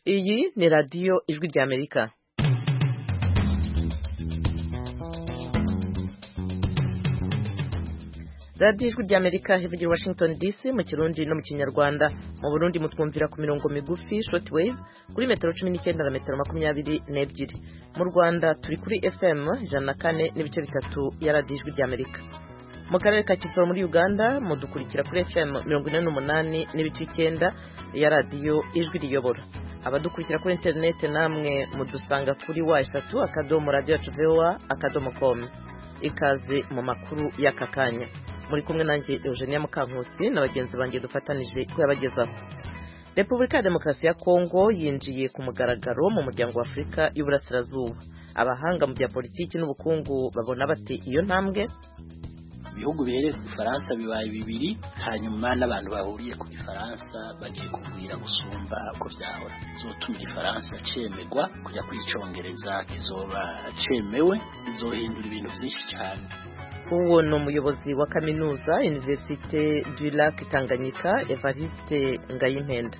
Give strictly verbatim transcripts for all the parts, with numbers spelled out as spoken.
Iyi ni radiyo ijwi ry'Amerika. radiyo ijwi ry'Amerika ivugira Washington D C mu Kirundi no mu Kinyarwanda. Mu Burundi mutwumvira ku mirongo migufi short wave kuri metero cumi n'icyenda na metero makumyabiri n'ebyiri. Mu Rwanda turi kuri F M ijana na kane n'ibice bitatu ya radiyo ijwi ry'Amerika. Mu karere ka Kisoro muri Uganda mudukurikira kuri F M mirongo ine n'umunani n'ibice icyenda ya radiyo ijwi riyobora. Abadukurikira kuri internet namwe mudusanga kuri wa eshatu akadomo radio yacu V O A akadomo com. Ikaze mu makuru y'aka kanya. Muri kumwe nanjye Eugenia Mukankusi na bagenzi banjye dufatanije kuyabagezaho. Repubulika ya Demokarasi ya Kongo yinjiye ku mugaragaro mu muryango wa Afurika y'Uburasirazuba. Abahanga mu bya politiki n'ubukungu babona bate iyo ntambwe? Ibihugu bihereye ku Faransa bibaye bibiri, hanyuma n'abantu bahuriye ku Faransa bagiye kugwira gusumba uko byahora. Zotuma Faransa cemegwa kujya kwicongereza kizoba cemewe, izohindura ibintu byinshi cyane. Uwo ni umuyobozi wa kaminuza Université du Lac Tanganyika Evariste Ngayimpenda.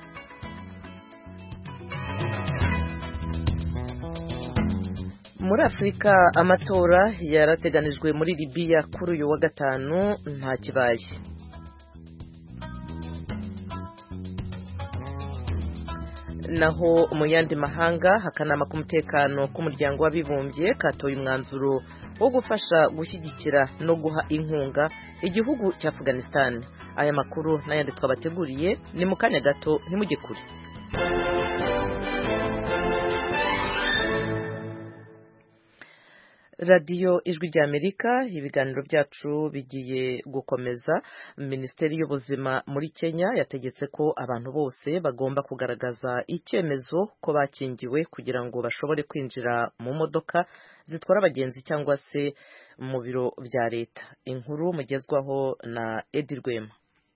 Muri Afrika amatora yarateganijwe muri Libya kuri uyu wa gatanu nta kibaye. Naho mu yandi mahanga akanama k'umutekano k'umuryango w'abibumbye katoye umwanzuro wo gufasha gushyigikira no guha inkunga igihugu cya Afghanistan. Aya makuru n'ayandi twabateguriye ni mu kanya gato ntimujye kure. Radiyo ijwi ry'Amerika, ibiganiro byacu bigiye gukomeza. Minisiteri y'ubuzima muri Kenya yategetse ko abantu bose bagomba kugaragaza icyemezo ko bakingiwe kugira ngo bashobore kwinjira mu modoka zitwara abagenzi cyangwa se mu biro bya leta. Inkuru mugezwaho na Edi Rwema.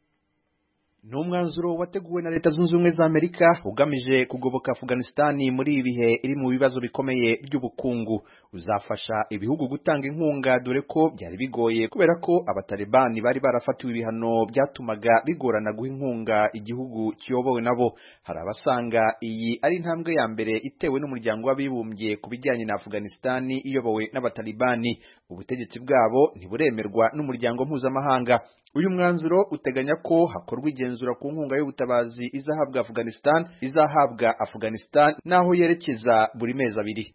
Ni umwanzuro wateguwe na Leta Zunze Ubumwe za Amerika ugamije kugoboka Afghanistan muri ibi bihe iri mu bibazo bikomeye by'ubukungu. Uzafasha ibihugu gutanga inkunga dore ko byari bigoye kubera ko abatalibani bari barafatiwe ibihano byatumaga bigorana guha inkunga igihugu kiyobowe nabo. Hari abasanga iyi ari intambwe ya mbere itewe n'umuryango w'abibumbye ku bijyanye na Afghanistan iyobowe n'abatalibani. Ubutegetsi bwabo ntiburemerwa n'umuryango mpuzamahanga. Uyu mwanzuro uteganya ko hakorwa igenzura ku nkunga y'ubutabazi izahabwa Afghanistan izahabwa Afghanistan naho yerekeza buri mezi abiri.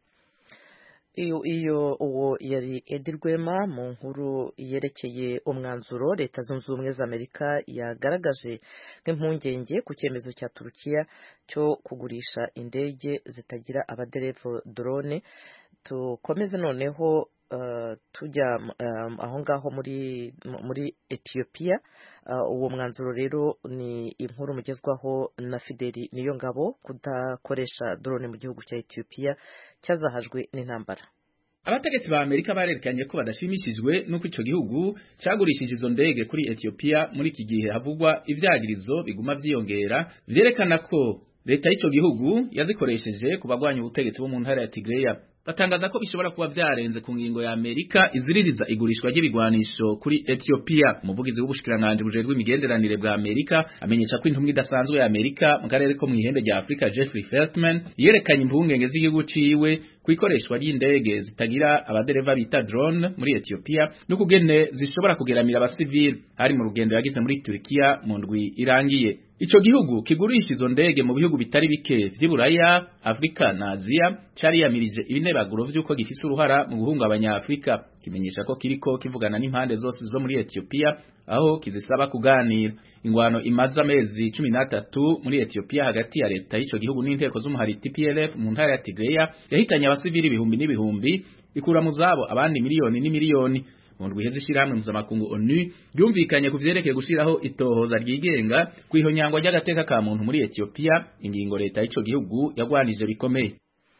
Iyo iyo uwo yari Edi Rwema mu nkuru yerekeye umwanzuro Leta Zunze Ubumwe za Amerika yagaragaje nk'impungenge ku cyemezo cya Turukiya cyo kugurisha indege zitagira abaderevu drone. Tukomeze noneho Uh, tujya um, aho ngaho muri muri Ethiopia. Uh, uwo mwanzuro rero ni inkuru mugezwaho na Fideli Niyongabo kudakoresha drone mu gihugu cya Ethiopia cyazahajwe n'intambara. Abategetsi ba Amerika barerekanye ko badashimishijwe nuko ico gihugu cyagurishije izo ndege kuri Ethiopia muri iki gihe havugwa ivyagirizo biguma vyiyongera vyerekana ko leta y'ico gihugu yazikoresheje kubagwanya ubutegetsi bo mu ntara ya Tigray. Batangaza ko bishobora kuba byarenze ku ngingo ya Amerika iziririza igurishwa ry'ibigwanisho kuri Ethiopia. Umuvugizi w'ubushikiranganje bujejwe imigenderanire bwa Amerika amenyesha ko intumwa idasanzwe ya Amerika mu karere ko mu ihembe rya Afrika Jeffrey Feltman yerekanye impungenge z'igihugu ciwe ku ikoreshwa ry'indege zitagira abadereva bita drone muri Ethiopia no kugene zishobora kugeramira abasivili. Hari mu rugendo yagize muri Turkiya mu ndwi irangiye. Ico gihugu kigurisha izo ndege mu bihugu bitari bike vy'Iburaya, Afrika na Aziya cari yamirije ibinebaguro vy'uko gifise uruhara mu guhungabanya Afrika. Kimenyesha ko kiriko kivugana n'impande zose zo muri Ethiopia aho kizisaba kuganira. Ingwano imaze amezi cumi n'atatu muri Ethiopia hagati ya leta y'ico gihugu n'inteko z'umuhari T P L F mu ntara ya Tigray yahitanye abasivili ibihumbi n'ibihumbi, ikura mu zabo abandi miliyoni n'imiliyoni. Mu ndwi heze shirahamwe mpuzamakungu ONU byumvikanye ku vyerekeye gushiraho itohoza ryigenga kwihonyangwa ry'agateka ka muntu muri Ethiopia, ingingo leta y'ico gihugu yagwanije bikomeye.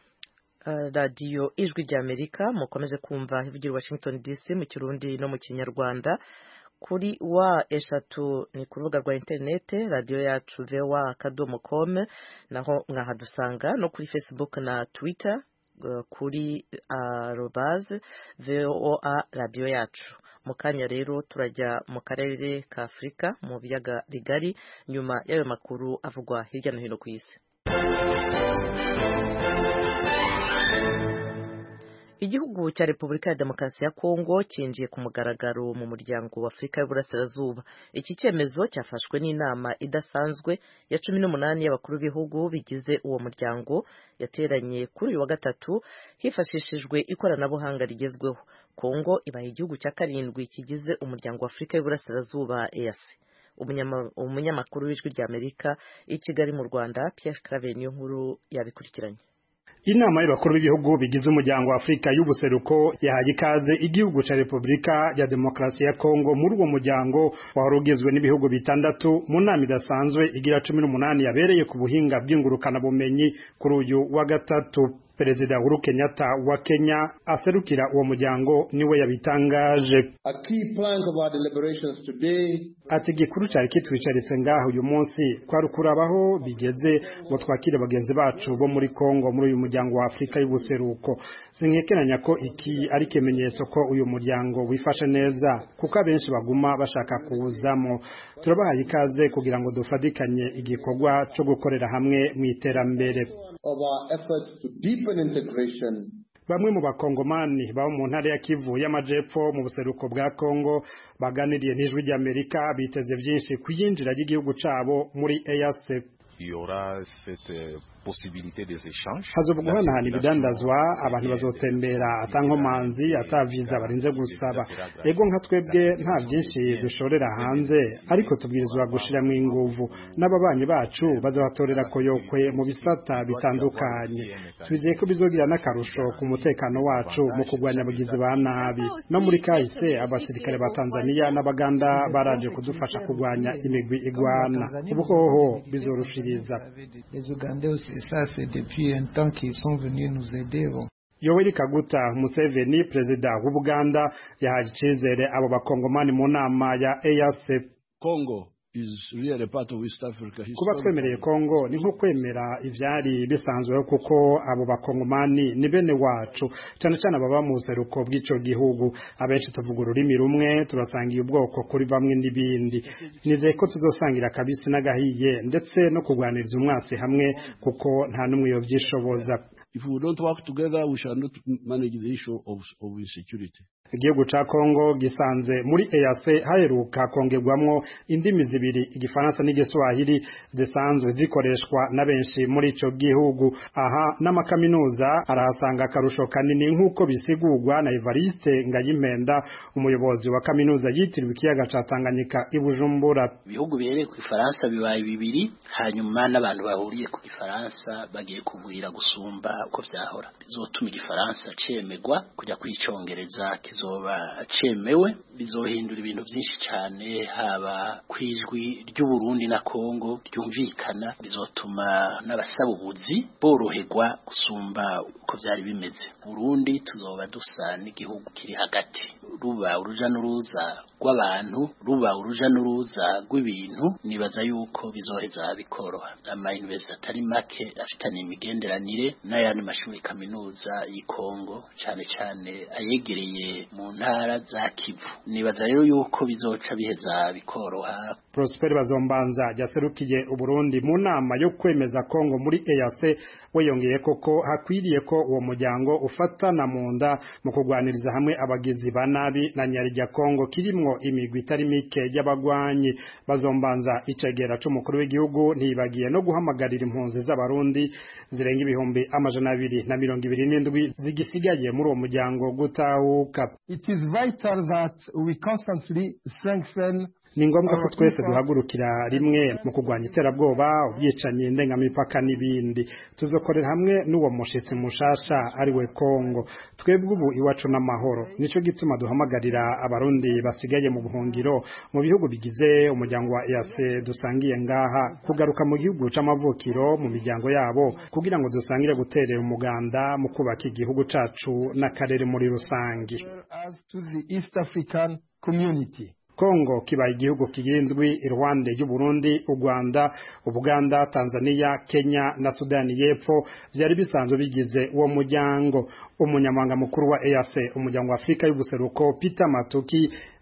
Uh, radiyo ijwi ry'Amerika mukomeje kumva ivugira Washington D C mu Kirundi no mu Kinyarwanda. Kuri wa eshatu ni ku rubuga rwa internet radio yacu V O A akadomo com, naho mwahadusanga no kuri Facebook na Twitter kuri arobase V O A radio yacu. Mu kanya rero turajya mu karere ka Afrika mu biyaga bigari nyuma y'ayo makuru avugwa hirya no hino ku isi. Igihugu cya Repubulika ya Demokarasi ya Kongo cyinjiye ku mugaragaro mu muryango wa Afurika y'Uburasirazuba. Iki cyemezo cyafashwe n'inama idasanzwe ya cumi n'umunani y'abakuru b'ibihugu bigize uwo muryango yateranye kuri uyu wa gatatu hifashishijwe ikoranabuhanga rigezweho. Kongo ibaye igihugu cya karindwi kigize umuryango wa Afurika y'Uburasirazuba E A C. Umunyamakuru w'ijwi rya Amerika i Kigali mu Rwanda Pierre Claver niyo nkuru yabikurikiranye. Inama y'abakuru b'ibihugu bigize umuryango wa Afrika y'ubuseruko yahaye ikaze igihugu ca Repubulika ya Demokarasi ya Kongo muri uwo muryango warugizwe n'ibihugu bitandatu mu nama idasanzwe igira cumi n'umunani yabereye ku buhinga bw'ingurukana bumenyi kuri uyu wa gatatu. Perezida Uhuru Kenyatta wa Kenya aserukira uwo muryango niwe yabitangaje. A key plank of our deliberations today ati gikuru cyari kitwicaritse ngaho uyu munsi kwari kurabaho bigeze ngo twakire bagenzi bacu bo muri Kongo muri uyu muryango wa Afrika y'ubuseruko. Sinkekeranya ko iki ari kimenyetso ko uyu muryango wifashe neza kuko abenshi baguma bashaka kuwuzamo. Turabahaye ikaze kugira ngo dufatikanye igikorwa cyo gukorera hamwe mu iterambere. Of our efforts to deepen integration. Bamwe mu bakongomani baba mu ntara ya Kivu y'amajepfo mu buseruko bwa Kongo baganiriye n'ijwi ry'Amerika biteze byinshi kuyinjira y'igihugu cabo muri E A C. Il y aura cette possibilité des échanges. Hazobuguhanahana ibidandazwa abantu bazotembera atankomanzi ataviza barinze gusaba. Ego nka twebwe nta byinshi dushorera hanze ariko tubwirizwa gushiramo inguvu n'ababanyi bacu bazabatorera koyokwe mu bisata bitandukanye. Twizeye ko bizogira n'akarusho ku mutekano wacu mu kugwanya bugizi ba nabi. No muri kahise abasirikare ba Tanzania n'Abaganda baraje kudufasha kugwanya imigwi igwana. Ubuhoho bizorushiriza. Les Ougandais aussi, ça c'est depuis un temps qu'ils sont venus nous aider. Yoweri Kaguta Museveni, perezida w'Ubuganda, yahaje icizere abo bakongomani mu nama ya E A C. Congo is really part of East Africa. Kuba twemereye Kongo ni nko kwemera ivyari bisanzweho kuko abo bakongomani ni bene wacu cyane cyane baba mu seruko bw'ico gihugu. Abenshi tuvuga ururimi rumwe, turasangiye ubwoko kuri bamwe n'ibindi. Nizeye ko tuzosangira kabisi n'agahiye ndetse no kugwaniriza umwasi hamwe kuko nta numwe yo vyishoboza. If we don't work together, we shall not manage the issue of, of insecurity. Igihugu ca Kongo gisanze muri E A C haheruka kongerwamwo indimi zibiri igifaransa n'igiswahili zisanzwe zikoreshwa na benshi muri ico gihugu. Aha n'amakaminuza arahasanga akarusho kanini nk'uko bisigurwa na Evariste Ngayimpenda umuyobozi wa kaminuza yitiriwe ikiyaga ca Tanganyika i Bujumbura. Ibihugu bihereye ku Faransa bibaye bibiri hanyuma n'abantu bahuriye ku Faransa bagiye kugwira gusumba uko vyahora. Bizotuma igifaransa cemegwa kujya kwicongereza kizoba cemewe, bizohindura ibintu byinshi cyane haba kwijwi ry'u Burundi na Kongo ryumvikana, bizotuma n'abasaba ubuzi boroherwa gusumba uko byari bimeze. Burundi tuzoba dusa n'igihugu kiri hagati, ruba uruja n'uruza rw'abantu, ruba uruja n'uruza rw'ibintu. Nibaza yuko bizoheza bikoroha. Ama university atari make afitanye imigenderanire n'ayandi mashuri kaminuza y'Kongo cyane cyane ayegereye mu ntara za Kivu. Nibaza rero yuko bizoca biheza bikoroha. Prosper Bazombanza yaserukiye u Burundi mu nama yo kwemeza Kongo muri E A C, weyongeye koko hakwiriye ko uwo muryango ufatana mu nda mu kugwaniriza hamwe abagizi ba nabi na nyarya Kongo kirimwo imigwi itari mike y'abagwanyi. Bazombanza icegera c'umukuru w'igihugu ntibagiye no guhamagarira impunzi z'abarundi zirenga ibihumbi amajana abiri na mirongo ibiri n'indwi zigisigaye muri uwo muryango gutahuka. It is vital that we constantly strengthen. Ni ngombwa ko twese duhagurukira rimwe mu kugwanya iterabwoba, ubwicanyi ndengamipaka n'ibindi. Tuzokorera hamwe n'uwo mushitsi mushasha ari we Kongo. Twebwe ubu iwacu n'amahoro. Nico gituma duhamagarira abarundi basigaye mu buhungiro mu bihugu bigize umuryango wa E A C dusangiye ngaha kugaruka mu gihugu c'amavukiro mu miryango yabo kugira ngo dusangire guterera umuganda mu kubaka igihugu cacu n'akarere muri rusangi. As to the East African community. Kongo kibaye igihugu kigindwi iruhande y'u Burundi, u Rwanda, Ubuganda, Tanzania, Kenya na Sudani y'Epfo byari bisanzwe bigize uwo muryango. Umunyamabanga mukuru wa E A C umuryango wa Afrika y'ubuseruko Peter Matuki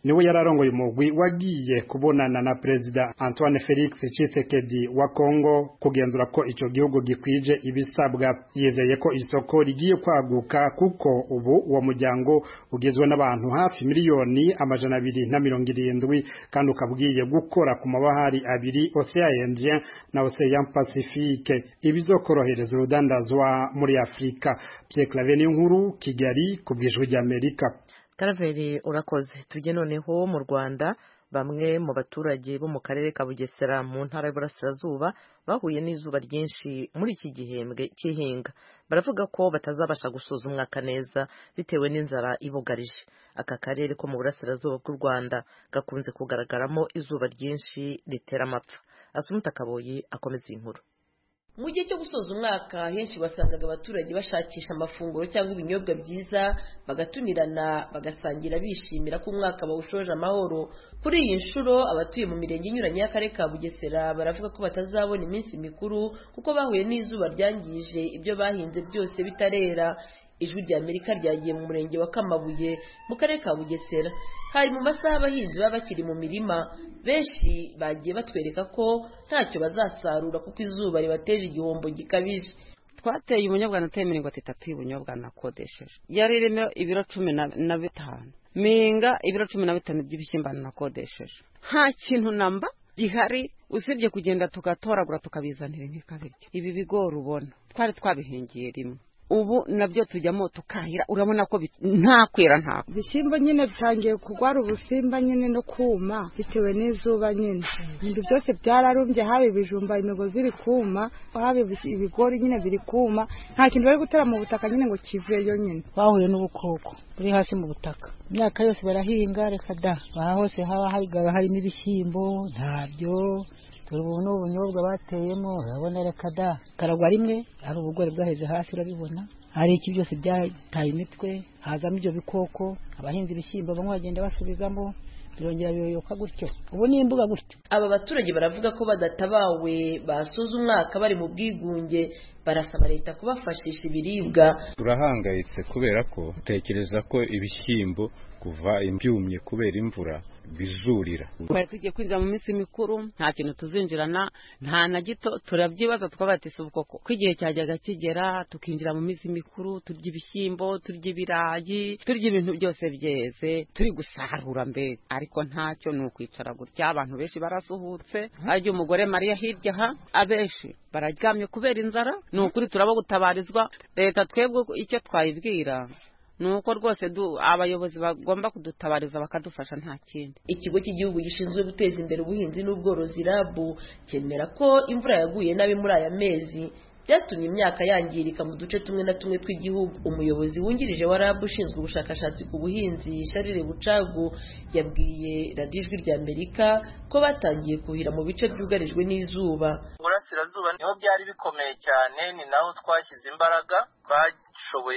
niwe yararongoye umugwi wagiye kubonana na Perezida Antoine Felix Tshisekedi wa Kongo kugenzura ko ico gihugu gikwije ibisabwa. Yizeye ko isoko rigiye kwaguka kuko ubu uwo muryango ugizwe n'abantu hafi miliyoni amajana abiri na mirongo irindwi kandi ukabwiye gukora ku mabahari abiri Ocean Indien na Ocean Pacifique ibizokorohereza urudandazwa muri Afrika. Pierre Claver Nkuru, Kigali, kubwijwe rya Amerika. Karaveri urakoze. Tujye noneho mu Rwanda. Bamwe mu baturage bo mu karere ka Bugesera mu ntara y'Iburasirazuba bahuye n'izuba ryinshi muri iki gihembwe cy'ihinga. Baravuga ko batazabasha gusoza umwaka neza bitewe n'inzara ibugarije. Aka karere ko mu Burasirazuba bw'u Rwanda gakunze kugaragaramo izuba ryinshi ritera amapfa. Asumuta Kaboyi akomeza inkuru. Mu gihe cyo gusoza umwaka henshi wasangaga abaturage bashakisha amafunguro cyangwa ibinyobwa byiza bagatumirana bagasangira bishimira ko umwaka bawushoje amahoro. Kuri iyi nshuro abatuye mu mirenge inyuranye y'akarere ka Bugesera baravuga ko batazabona iminsi mikuru kuko bahuye n'izuba ryangije ibyo bahinze byose bitarera. Ijwi rya Amerika ryagiye mu murenge wa Kamabuye mu karere ka Bugesera. Hari mu masaha abahinzi baba bakiri mu mirima, benshi bagiye batwereka ko ntacyo bazasarura kuko izuba ribateje igihombo gikabije. Twateye ubunyobwa nateye mirongo itatu y'ubunyobwa nakodesheje, yari irimo ibiro cumi na bitanu, minga ibiro cumi na bitanu by'ibishyimbo nakodesheje. Nta kintu namba gihari usibye kugenda tugatoragura tukabizanira nk'ikabiryo. Ibi bigori ubona twari twabihingiye rimwe, ubu nabyo tujyamo tukahira, urabona ko nta kwera nta bishyimbo nyine bitangiye kugwara ubusimba nyine no kuma bitewe n'izuba nyine. Ibintu byose byararumbye, haba ibijumba imigozi iri kuma, haba ibigori nyine biri kuma, nta kintu bari gutera mu butaka nyine ngo kiveyo nyine. Bahuye n'ubukoko buri hasi mu butaka, imyaka yose barahinga reka da, aha hose haba hari n'ibishyimbo ntabyo. Ubu n'ubunyobwa bateyemo urabona reka da, karagwa rimwe ari ubugori bwaheze hasi urabibona, hari iki byose byataye imitwe hazamo ibyo bikoko. Abahinzi ibishyimbo bamwe bagenda basubizamo birongera biyoyoka gutyo, ubu ni imbuga gutyo. Aba baturage baravuga ko badatabawe basoza umwaka bari mu bwigunge, barasaba leta kubafashisha ibiribwa. Turahangayitse kubera ko tekereza ko ibishyimbo kuva imbyumye kubera imvura bizurira. Twari tugiye kwinjira mu minsi mikuru, nta kintu tuzinjirana nta na gito, turabyibaza twabatise ubukoko ko igihe cyajyaga kigera tukinjira mu minsi mikuru, turya ibishyimbo, turya ibirayi, turya ibintu byose byeze, turi gusarura mbere, ariko ntacyo ni ukwicara gutya. Abantu benshi barasuhutse, ajya umugore Mariya hirya ha, abenshi bararyamye kubera inzara. Ni ukuri turabo gutabarizwa leta. Twebwe icyo twayibwira nuko rwose abayobozi bagomba kudutabariza bakadufasha, nta kindi. Ikigo cy'igihugu gishinzwe guteza imbere ubuhinzi n'ubworozi R A B cyemera ko imvura yaguye nabi muri aya mezi byatumye imyaka yangirika mu duce tumwe na tumwe tw'igihugu. Umuyobozi wungirije wa R A B ushinzwe ubushakashatsi ku buhinzi Charles Bucagu yabwiye Radio Ijwi rya Amerika ko batangiye kuhira mu bice byugarijwe n'izuba. Burasirazuba niho byari bikomeye cyane, ni naho twashyize imbaraga. Twashoboye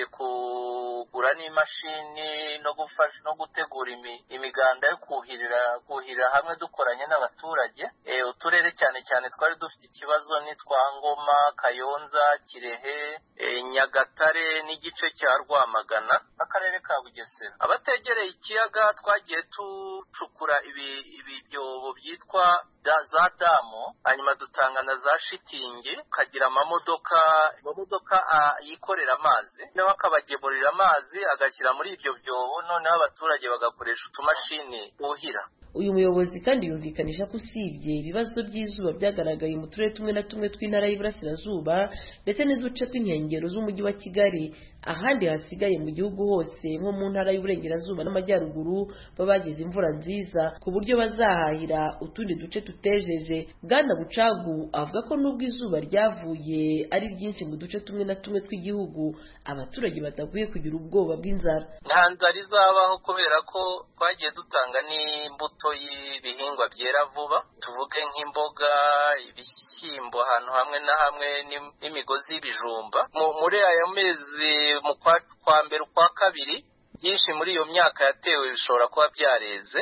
kugura n'imashini no gufasha no gutegura imiganda yo kuhirira kuhirira hamwe dukoranye n'abaturage. E, uturere cyane cyane twari dufite ikibazo ni twa Ngoma, Kayonza, Kirehe, e, Nyagatare n'igice cya Rwamagana, akarere ka Bugesera. Abategereye ikiyaga twagiye tucukura ibi ibyobo byitwa da za damu, hanyuma dutanga na za shitingi, kagira amamodoka amamodoka yikorera amazi, nawe akabagemurira amazi agashyira muri ibyo byobo, noneho abaturage bagakoresha utumashini buhira. Uyu muyobozi kandi yumvikanisha ko usibye ibibazo by'izuba byagaragaye mu turere tumwe na tumwe tw'intara y'Iburasirazuba ndetse n'uduce tw'inkengero z'umujyi wa Kigali, ahandi hasigaye mu gihugu hose nko mu ntara y'Uburengerazuba n'Amajyaruguru babagize imvura nziza ku buryo bazahahira utundi duce tutejeje. Bwana Bucagu avuga ko nubwo izuba ryavuye ari ryinshi mu duce tumwe na tumwe tw'igihugu, abaturage bataguye kugira ubwoba bw'inzara. Nta nzara izabaho kubera ko twagiye dutanga n'imbuto y'ibihingwa byera vuba, tuvuge nk'imboga, ibishyimbo ahantu hamwe na hamwe n'imigozi y'ibijumba. Muri aya mezi mu kwa mbere ukwa kabiri byinshi muri iyo myaka yatewe bishobora kuba byareze.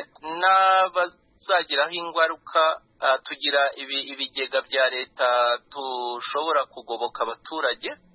N'abazagiraho ingaruka tugira ibigega bya leta dushobora kugoboka abaturage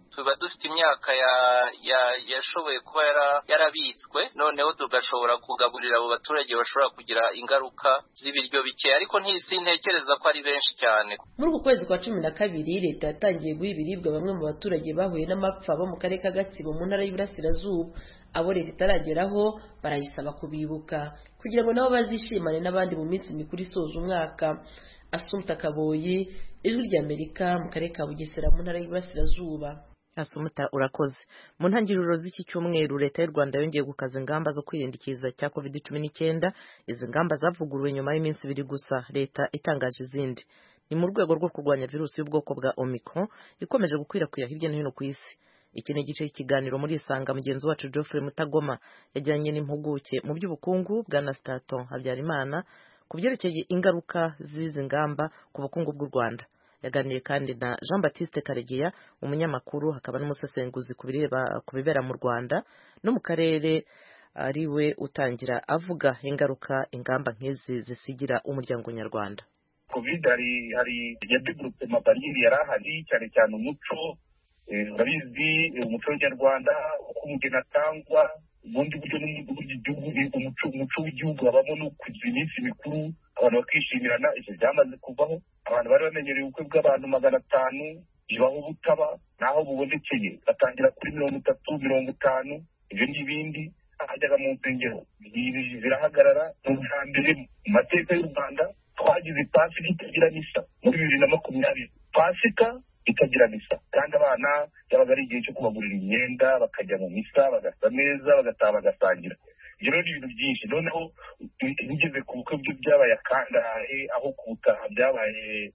tuba dufite imyaka ya ya yashoboye kuba yarabitswe noneho tugashobora kugaburira abo baturage bashobora kugira ingaruka z'ibiryo bike ariko ntisi ntekereza ko ari benshi cyane. Muri uku kwezi kwa cumi na kabiri leta yatangiye guha ibiribwa bamwe mu baturage bahuye n'amapfa bo mu karere ka Gatsibo mu ntara y'Iburasirazuba. Abo leta itarageraho barayisaba kubibuka kugira ngo nabo bazishimane n'abandi mu minsi mikuru isoza umwaka. Asumta Kaboyi, Ijwi ry'Amerika mu karere ka Bugesera mu ntara y'Iburasirazuba. Asumta urakoze. Mu ntangiriro z'iki cyumweru leta y'u Rwanda yongeye gukaza ingamba zo kwirinda ikiza cya covid cumi n'icyenda. Izi ngamba zavuguruwe nyuma y'iminsi ibiri gusa leta itangaje izindi. Ni mu rwego rwo kurwanya virusi y'ubwoko bwa Omicron ikomeje gukwirakwira hirya no hino ku isi. Iki ni igice cy'ikiganiro muri Isanga mugenzi wacu Geoffrey Mutagoma yajyanye n'impuguke mu by'ubukungu bwa Nastaton Habyarimana ku byerekeye ingaruka z'izi ngamba ku bukungu bw'u Rwanda. Yaganiriye kandi na Jean Baptiste Karegeya umunyamakuru hakaba n'umusesenguzi ku bireba ku bibera mu Rwanda no mu karere ariwe utangira avuga ingaruka ingamba nk'izi zisigira umuryango nyarwanda. Covid hari hari yadevelope mabariyeri yarahari cyane cyane umuco urabizi umuco nyarwanda uko umugeni atangwa ubundi buryo n'igihugu umuco umuco w'igihugu habamo no kugira iminsi mikuru abantu bakishimirana. Icyo byamaze kuvaho. Abantu bari bamenyereye ubukwe bw'abantu magana atanu bibaho butaba naho bubonekeye batangira kuri mirongo itatu mirongo itanu ibyo n'ibindi hajyaga mu nsengero zirahagarara. Mu mbere mu mateka y'u Rwanda twagize pasika itagira misa muri bibiri na makumyabiri pasika itagira misa kandi abana yabaga ari igihe cyo kubagurira imyenda bakajya mu misa bagasa neza bagataha bagasangira. Ibyo rero ni ibintu byinshi. Noneho bigeze ku bukwe byo byabaye akangahe aho kubutaha byabaye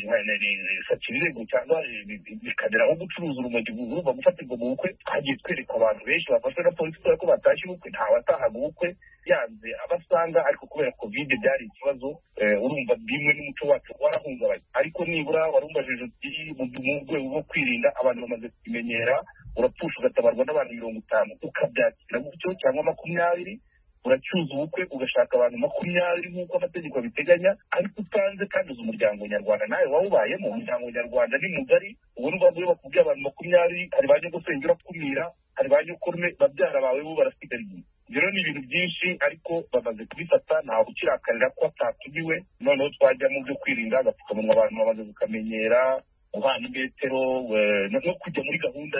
sakirego cyangwa bikagera aho gucuruza urumogi urumva gufatirwa mu bukwe. Twagiye twereka abantu benshi bafashwe na polisi kubera ko batashye ubukwe ntawatahaga ubukwe yanze abasanga ariko kubera covid byari ikibazo. Urumva bimwe n'umuco wacu warahungabanye ariko nibura warumbajije uti mu rwego rwo kwirinda abantu bamaze kumenyera urapfusha ugatabarwa n'abantu mirongo itanu ukabyakira gutyo cyangwa makumyabiri uracyuza ubukwe ugashaka abantu makumyabiri nk'uko amategeko abiteganya ariko utanze kandi uzi umuryango nyarwanda nawe wawubayemo. Umuryango nyarwanda ni mugari ubu ni bwo bakubwiye abantu makumyabiri hari baje gusengera kumira hari baje kurume babyara bawe bo barasigara inyuma. Ibyo rero ni ibintu byinshi ariko bamaze kubifata ntawe ukirakarira ko atatumiwe. Noneho twajya mu byo kwirinda agapfukamunwa abantu bamaze kukamenyera guhana imetero no kujya muri gahunda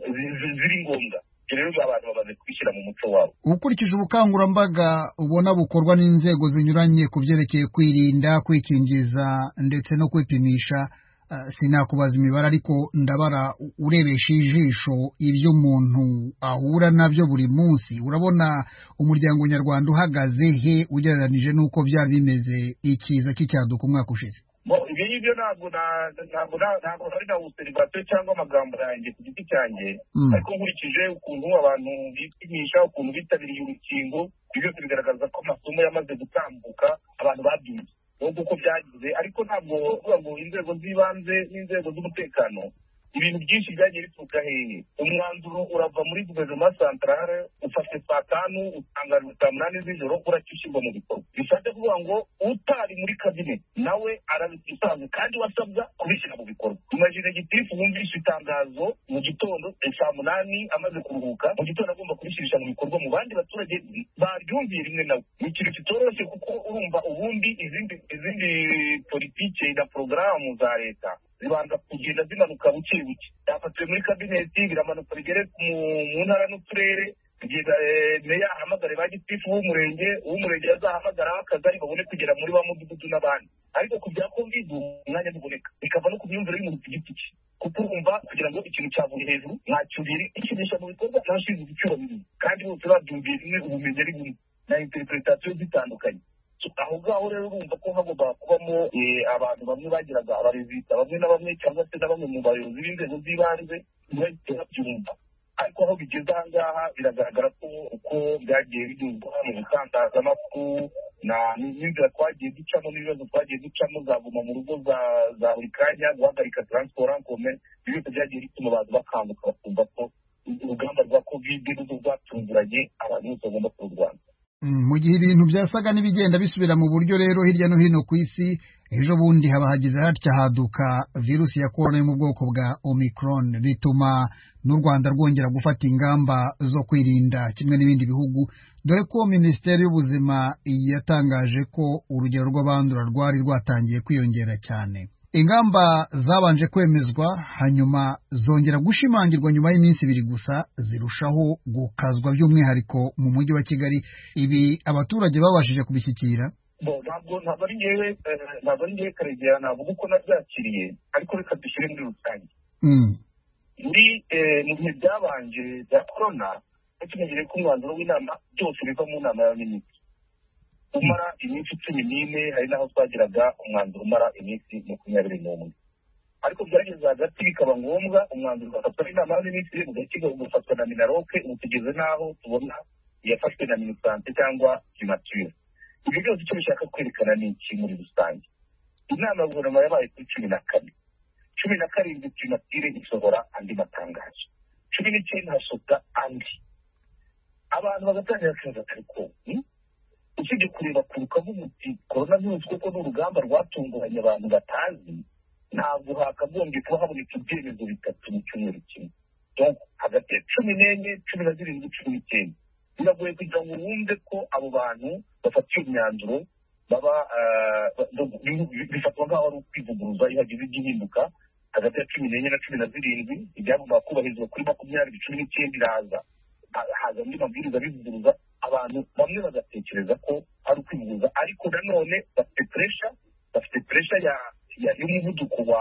ziri ngombwa. Rero abantu bamaze kwishyira mu muco wabo. Ukurikije ubukangurambaga ubona bukorwa n'inzego zinyuranye ku byerekeye kwirinda kwikingiza ndetse no kwipimisha, uh, sinakubaza imibare ariko ndabara urebesha ijisho ibyo umuntu ahura nabyo buri munsi urabona umuryango nyarwanda uhagaze he ugereranije n'uko byari bimeze ikiza cy'icyaduka umwaka ushize? Ibyo ngibyo ntabwo ntabwo ntabwo ari na observation cyangwa amagambo yanjye ku giti cyanjye ariko nkurikije ukuntu abantu bipimisha ukuntu bitabiriye urukingo ibyo bigaragaza ko amasomo yamaze gutambuka abantu babyumva nubwo uko byagize ariko ntabwo uvuga ngo inzego z'ibanze n'inzego z'umutekano ibintu byinshi byagiye bituruka hehe. Umwanzuro urava muri guverinoma centrale ufashe saa tanu utangaje saa munani z'ijoro uracyushyirwa mu bikorwa. Bishatse kuvuga ngo utari muri kabine nawe arabisanzwe kandi wasabwa kubishyira mu bikorwa. Imagine gitifu wumvisha itangazo mu gitondo saa munani amaze kuruhuka mu gitondo agomba kubishyirisha mu bikorwa mu bandi baturage baryumviye rimwe nawe. Ni ikintu kitoroshye kuko urumva ubundi izindi izindi politike na porogaramu za leta zibanza kugenda zimanuka buke buke. Yafatiwe muri kabineti biramanuka bigere mu ntara n'uturere kugeza meya ahamagare ba gitifu w'umurenge uw'umurenge yazahamagara akagari babone kugera muri ba mudugudu n'abandi. Ariko ku bya covid umwanya ntuboneka bikava no ku myumvire y'umuntu ku giti cye kuko urumva kugira ngo ikintu cyavuye hejuru ntacyubire ikinisha mu bikorwa ntashize igiciro bibiri kandi bose babyumviye rimwe ubumenyi ari bumwe na interpretation zitandukanye. Aho ngaho rero urumva ko hagomba kubamo abantu bamwe bagiraga abarezida bamwe na bamwe cyangwa se na bamwe mu bayobozi b'inzego z'ibanze ntibahite babyumva ariko aho bigeze aha ngaha biragaragara ko uko byagiye binyuzwa mu bitangazamakuru n'inzira twagiye ducamo n'ibibazo twagiye ducamo zaguma mu rugo za buri kanya guhagarika transport en commun byose byagiye bituma abantu bakanguka bakumva ko urugamba rwa covid n'ubwo rwatunguranye abantu bose bagomba kururwanya. mu gihe ibintu byasaga n'ibigenda bisubira mu buryo rero hirya no hino ku isi, ejo bundi haba hagize hatya haduka virusi ya corona yo mu bwoko bwa Omicron, bituma n'u Rwanda rwongera gufata ingamba zo kwirinda kimwe n'ibindi bihugu, dore ko Minisiteri y'Ubuzima yatangaje ko urugero rw'abandura rwari rwatangiye kwiyongera cyane. Ingamba zabanje kwemezwa hanyuma zongera gushimangirwa nyuma y'iminsi ibiri gusa, zirushaho gukazwa by'umwihariko mu mujyi wa Kigali. Ibi abaturage babashije kubishyikira? ntabwo ntabwo ari ngewe ntabwo ari ngewe Karegeya navuga uko nabyakiriye, ariko reka dushyire muri rusange. muri mu bihe byabanje bya korona tumenyereye ko umwanzuro w'inama byose biva mu nama y'abaminisitiri umara iminsi cumi n'ine, hari n'aho twagiraga umwanzuro umara iminsi makumyabiri n'umwe, ariko byageze hagati bikaba ngombwa umwanzuro ugafatwa n'inama y'abaminisitiri ugakiga ugafatwa na minaroke, ubu tugeze n'aho tubona yafashwe na minisante cyangwa primature. Ibyo byose icyo bishaka kwerekana ni iki muri rusange? Inama ya guverinoma yabaye kuri cumi na kane, cumi na karindwi primature isohora andi matangazo, cumi n'icyenda hasohoka andi, abantu bagatangira kuza ariko usibye kureba kurukaho umuti korona virusi kuko ni urugamba rwatunguranye abantu batazi, ntabwo hakagombye kuba haboneka ibyemezo bitatu mu cyumweru kimwe. Hagati ya cumi n'enye cumi na zirindwi cumi n'icyenda biragoye kugira ngo wumve ko abo bantu bafatiye imyanzuro baba bifatwa nk'aho ari ukwivuguruza iyo hagize igihinduka. Hagati ya cumi n'enye na cumi na zirindwi ibyagombaga kubahirizwa kuri makumyabiri cumi n'icyenda iraza, haza andi mabwiriza bivuguruza, abantu bamwe bagatekereza ko ari ukwivuguruza, ariko nanone bafite puresha bafite puresha y'umuvuduko wa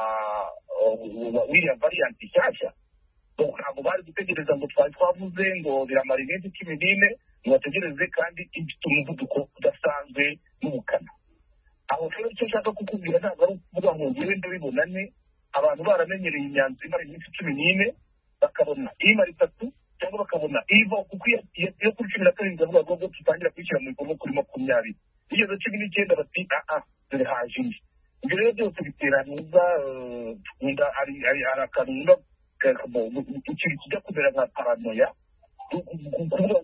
wiriya variyanti nshyashya. Ntabwo bari gutegereza ngo twari twavuze ngo biramara iminsi cumi n'ine, ntibategereze kandi ifite umuvuduko udasanzwe n'ubukana. Aho rero icyo nshaka kukubwira ntabwo ari ukuvuga ngo ngewe ndabibona ne, abantu baramenyereye imyanzuro imara iminsi cumi n'ine bakabona imara itatu cyangwa bakabona iva, kuko iyo kuri cumi na karindwi bavuga ngo tutangira kwishyira mu bikorwa kuri makumyabiri, bigeze cumi n'icyenda bati aha dore haje indi. Ibyo rero byose biteranuza hari akantu ikintu kijya kumera nka paranoya, kuvuga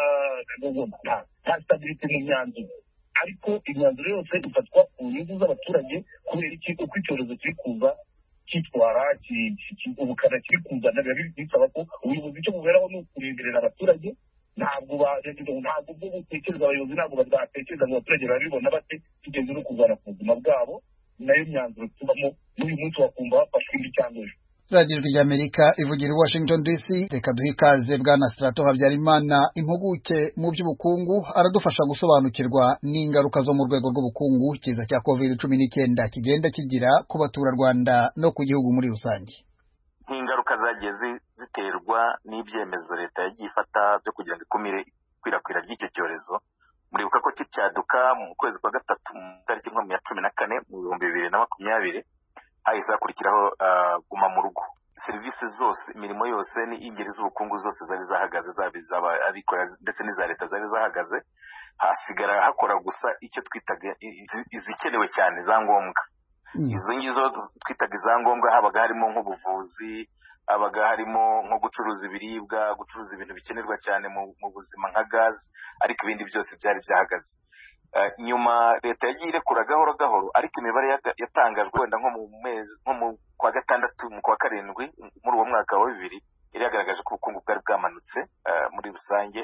ngo nta stabilite mu myanzuro, ariko imyanzuro yose ifatwa ku nyungu z'abaturage kubera iki? Uko icyorezo kiri kuza cyitwara, ubukana kiri kuzana, biba bisaba ko ubuyobozi icyo buberaho ni ukureberera abaturage. Ntabwo ntabwo bwo gutekereza abayobozi ntabwo batekereza ngo abaturage barabibona bate, tugenze no kuzana ku buzima bwabo. Nayo myanzuro tubamo n'uyu munsi wakumva bafashwe indi cyangwa ejo. Radio y'Amerika ivugira i Washington D C. Reka duhe ikaze bwana Strato Habyarimana, impuguke mu by'ubukungu, aradufasha gusobanukirwa n'ingaruka zo mu rwego rw'ubukungu kiza cya covid cumi n'icyenda kigenda kigira ku baturarwanda no ku gihugu muri rusange. Ingaruka zagiye ziterwa n'ibyemezo leta yagiye ifata byo kugira ngo ikumire ikwirakwira ry'icyo cyorezo. Muribuka ko cyaduka mu kwezi kwa gatatu mu tariki nko ya cumi na kane mu bihumbi bibiri na makumyabiri, hahise hakurikiraho guma mu rugo. Serivisi zose, imirimo yose n'ingeri z'ubukungu zose zari zahagaze, zaba abikorera ndetse n'iza leta zari zahagaze, hasigara hakora gusa icyo twitaga izikenewe cyane za ngombwa. Izo ngizo twitaga iza ngombwa habaga harimo nk'ubuvuzi, habaga harimo nko gucuruza ibiribwa, gucuruza ibintu bikenerwa cyane mu buzima nka gazi, ariko ibindi byose byari byahagaze. Nyuma leta yagiye irekura gahoro gahoro, ariko imibare yatangajwe wenda nko mu mezi nko mu kwa gatandatu mu kwa karindwi muri uwo mwaka wa bibiri, yari yagaragaje ko ubukungu bwari bwamanutse muri rusange,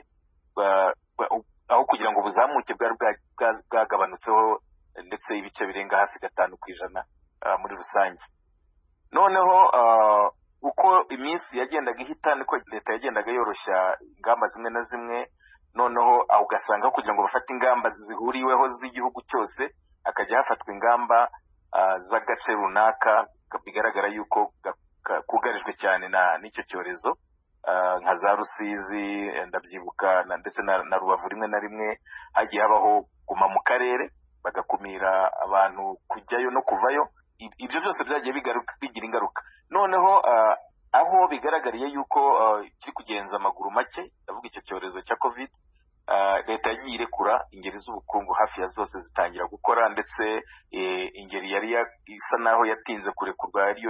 aho kugira ngo buzamuke bwari bwagabanutseho ndetse ibice birenga hafi gatanu ku ijana muri rusange. Noneho uko iminsi yagendaga ihita niko leta yagendaga yoroshya ingamba zimwe na zimwe, noneho aho ugasanga kugira ngo bafate ingamba zihuriweho z'igihugu cyose, hakajya hafatwa ingamba z'agace runaka bigaragara yuko kugarijwe cyane n'icyo cyorezo, nka za Rusizi ndabyibuka ndetse na Rubavu rimwe na rimwe hagiye habaho guma mu karere, bagakumira abantu kujyayo no kuvayo. Ibyo byose byagiye bigira ingaruka. Noneho aho bigaragariye yuko kiri kugenza amaguru make, ndavuga icyo cyorezo cya covid, leta yagiye irekura ingeri z'ubukungu hafi ya zose zitangira gukora, ndetse ingeri yari isa naho yatinze kurekurwa ariyo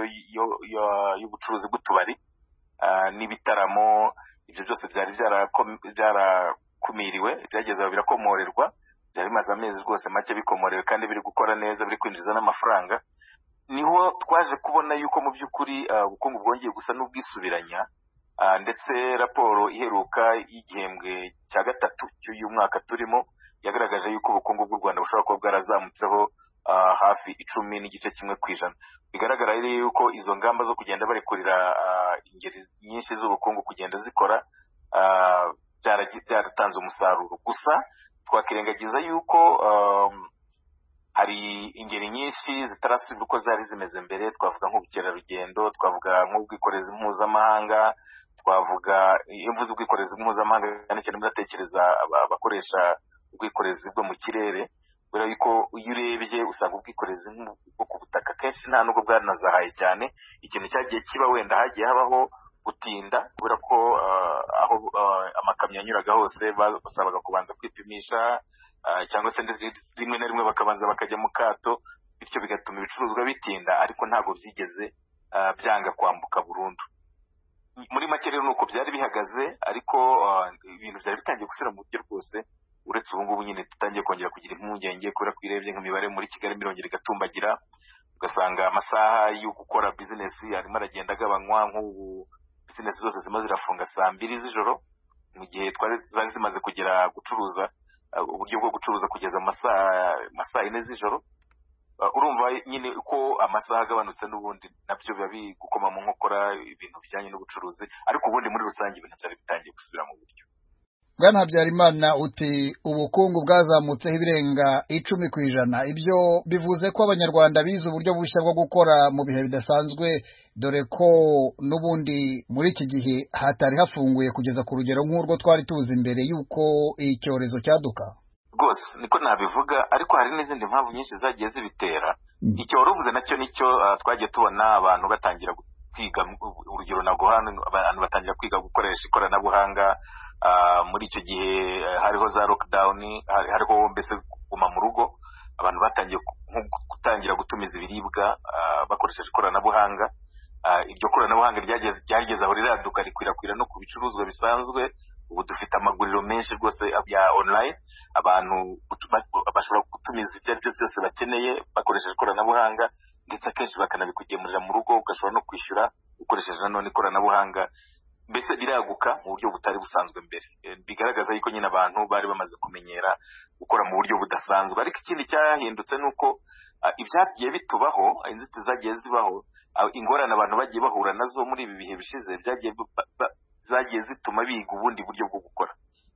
y'ubucuruzi bw'utubari n'ibitaramo. Ibyo byose byari byarakumiriwe byageze aho birakomorerwa byari bimaze amezi rwose make bikomorewe kandi biri gukora neza biri kwinjiza n'amafaranga niho twaje kubona yuko mu by'ukuri ubukungu bwongeye gusa n'ubwisubiranya ndetse raporo iheruka y'igihembwe cya gatatu cy'uyu mwaka turimo yagaragaje yuko ubukungu bw'u Rwanda bushobora kuba bwarazamutseho hafi icumi n'igice kimwe ku ijana bigaragara rero yuko izo ngamba zo kugenda barekurira ingeri nyinshi z'ubukungu kugenda zikora byaratanze umusaruro gusa twakirengagiza yuko hari ingeri nyinshi zitarasubira uko zari zimeze mbere twavuga nk'ubukerarugendo twavuga nk'ubwikorezi mpuzamahanga twavuga iyo mvuze ubwikorezi mpuzamahanga cyane cyane muratekereza abakoresha ubwikorezi bwo mu kirere kubera yuko iyo urebye usanga ubwikorezi bwo ku butaka kenshi nta nubwo bwanazahaye cyane ikintu cyagiye kiba wenda hagiye habaho gutinda kubera ko aho amakamyo anyuraga hose basabaga kubanza kwipimisha cyangwa se rimwe na rimwe bakabanza bakajya mu kato bityo bigatuma ibicuruzwa bitinda ariko ntabwo byigeze byanga kwambuka burundu muri make rero nuko byari bihagaze ariko ibintu byari bitangiye gusubira mu buryo rwose uretse ubu ngubu nyine tutangiye kongera kugira impungenge kubera ko irebye nk'imibare muri Kigali mirongera igatumbagira ugasanga amasaha yo gukora bizinesi arimo aragenda agabanywa nk'ubu bizinesi zose zima zirafunga saa mbiri z'ijoro mu gihe twari zari zimaze kugera gucuruza uburyo bwo gucuruza kugeza amasaha ine z'ijoro urumva nyine uko amasaha agabanutse n'ubundi nabyo biba bigukoma mu nkokora ibintu bijyanye n'ubucuruzi ariko ubundi muri rusange ibintu byari bitangiye gusubira mu buryo. Bwana Habyarimana uti ubukungu bwazamutseho ibirenga icumi ku ijana ibyo bivuze ko abanyarwanda bize uburyo bushya bwo gukora mu bihe bidasanzwe dore ko n'ubundi muri iki gihe hatari hafunguye kugeza ku rugero nk'urwo twari tuzi imbere y'uko icyorezo cyaduka. Rwose niko nabivuga ariko hari n'izindi mpamvu nyinshi zagiye zibitera icyo wari uvuze nacyo nicyo twagiye tubona abantu batangira kwiga urugero naguhana abantu batangira kwiga gukoresha ikoranabuhanga muri icyo gihe hariho za lockdown hariho mbese kuguma mu rugo abantu batangiye gutangira gutumiza ibiribwa bakoresheje ikoranabuhanga iryo koranabuhanga ryageze aho riraduka rikwirakwira no ku bicuruzwa bisanzwe ubu dufite amaguriro menshi rwose ya online abantu bashobora gutumiza ibyo aribyo byose bakeneye bakoresheje ikoranabuhanga ndetse akenshi bakanabikugemurira mu rugo ugashobora no kwishyura ukoresheje nanone ikoranabuhanga mbese biraguka mu buryo butari busanzwe mbere bigaragaza yuko nyine abantu bari bamaze kumenyera gukora mu buryo budasanzwe ariko ikindi cyahindutse ni uko ibyagiye bitubaho inzitizi zagiye zibaho ingorane abantu bagiye bahura nazo muri ibi bihe bishize byagiye zagiye zituma biga ubundi buryo bwo gukora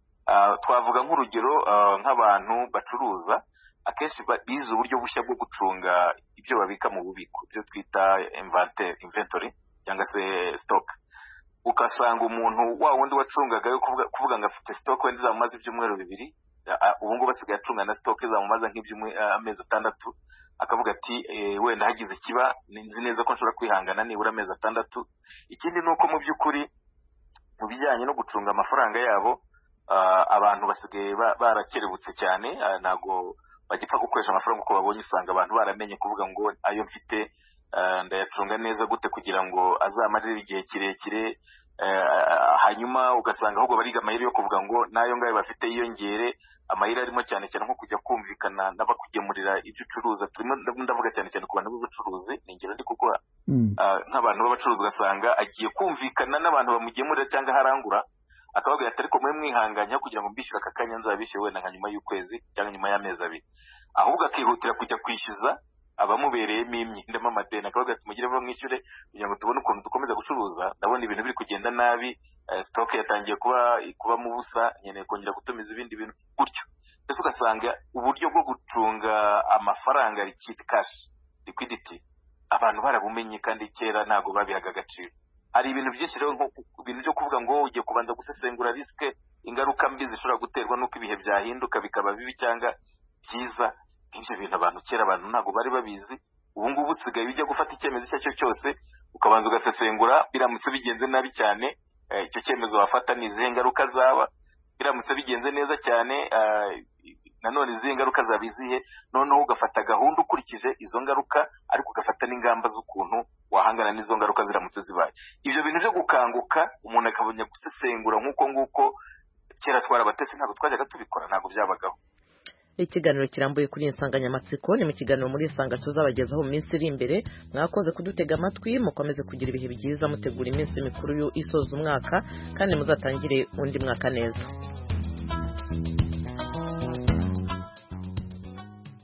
twavuga nk'urugero nk'abantu bacuruza akenshi bize uburyo bushya bwo gucunga ibyo babika mu bubiko ibyo twita inventory cyangwa se stock ukasanga umuntu wa wundi wacungaga yo kuvuga ngo afite stock wenda izamumaze ibyumweru bibiri ubu ngubu asigaye acunga na stock izamumaze nk'iby'amezi atandatu akavuga ati wenda hagize ikiba nzi neza ko nshobora kwihangana nibura amezi atandatu ikindi ni uko mu by'ukuri mu bijyanye no gucunga amafaranga yabo abantu basigaye barakerebutse cyane ntabwo bagipfa gukoresha amafaranga uko babonye usanga abantu baramenye kuvuga ngo ayo mfite ndayacunga neza gute kugira ngo azamarire igihe kirekire hanyuma ugasanga ahubwo bariga amayeri yo kuvuga ngo nayo ngayo bafite yiyongere amayeri arimo cyane cyane nko kujya kumvikana n'abakugemurira ibyo ucuruza turimo ndavuga cyane cyane ku bantu b'abacuruzi ni ingero ndi kuguha nk'abantu b'abacuruzi ugasanga agiye kumvikana n'abantu bamugemurira cyangwa harangura akababwira ati ariko mwe mwihanganya kugira ngo mbishyure aka kanya nzabishyure wenda nka nyuma y'ukwezi cyangwa nyuma y'amezi abiri ahubwo akihutira kujya kwishyuza abamubereyemo imyenda amadeni akababwira ati mugire vuba mwishyure kugira ngo tubone ukuntu dukomeza gucuruza ndabona ibintu biri kugenda nabi stock yatangiye kuba kuba mu busa nkeneye kongera gutumiza ibindi bintu gutyo mbese ugasanga uburyo bwo gucunga amafaranga liquid cash liquidity abantu barabumenye kandi kera ntabwo babihaga agaciro hari ibintu byinshi rero ibintu byo kuvuga ngo ugiye kubanza gusesengura riske ingaruka mbi zishobora guterwa n'uko ibihe byahinduka bikaba bibi cyangwa byiza ibyo bintu abantu kera abantu ntabwo bari babizi ubu ngubu usigaye ujya gufata icyemezo icyo ari cyo cyose ukabanza ugasesengura biramutse bigenze nabi cyane icyo cyemezo wafata ni izihe ngaruka zaba biramutse bigenze neza cyane nanone izihe ngaruka zaba izihe noneho ugafata gahunda ukurikije izo ngaruka ariko ugafata n'ingamba z'ukuntu wahangana n'izo ngaruka ziramutse zibaye ibyo bintu byo gukanguka umuntu akabona gusesengura nk'uko nguko kera twari abatesi ntabwo twajyaga tubikora, ntabwo byabagaho. Ikiganiro kirambuye kuri iyi nsanganyamatsiko ni mu kiganiro muri Isanga tuzabagezaho mu minsi iri imbere. Mwakoze kudutega amatwi, mukomeze kugira ibihe byiza mutegura iminsi mikuru isoza umwaka kandi muzatangire undi mwaka neza.